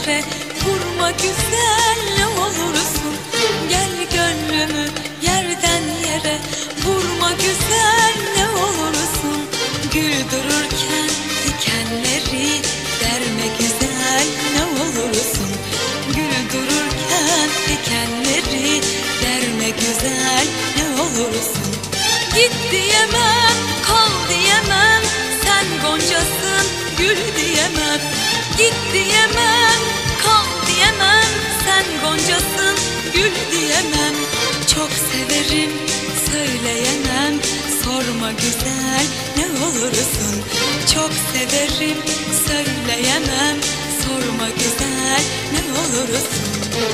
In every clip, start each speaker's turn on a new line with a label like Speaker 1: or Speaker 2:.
Speaker 1: yere vurma güzel ne olursun. Gel gönlümü yerden yere vurma güzel ne olursun. Gül dururken dikenleri derme güzel ne olursun. Gül dururken dikenleri derme güzel ne olursun. Git diyemem, kal diyemem, sen goncasın, gül diyemem. Git diyemem, kal diyemem, sen goncasın, gül diyemem. Çok severim, söyleyemem, sorma güzel ne olursun. Çok severim, söyleyemem, sorma güzel ne olursun.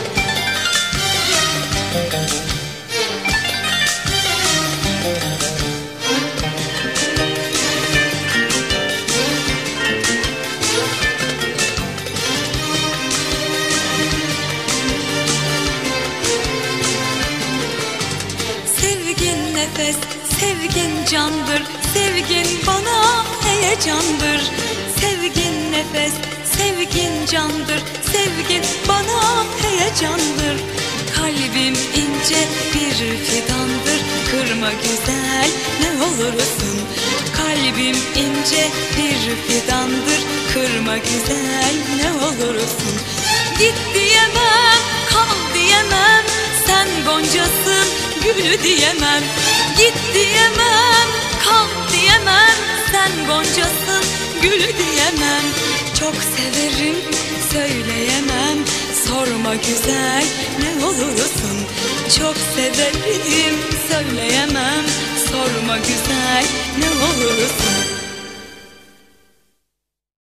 Speaker 1: Sevgin nefes, sevgin candır, sevgin bana heyecandır. Sevgin nefes, sevgin candır, sevgin bana heyecandır. Kalbim ince bir fidandır, kırma güzel ne olursun. Kalbim ince bir fidandır, kırma güzel ne olursun. Git diyemem, kal diyemem, sen goncasın, gül diyemem. Git diyemem, kal diyemem, sen goncasın, gül diyemem. Çok severim, söyleyemem, sorma güzel ne olursun. Çok severim, söyleyemem, sorma güzel ne olursun.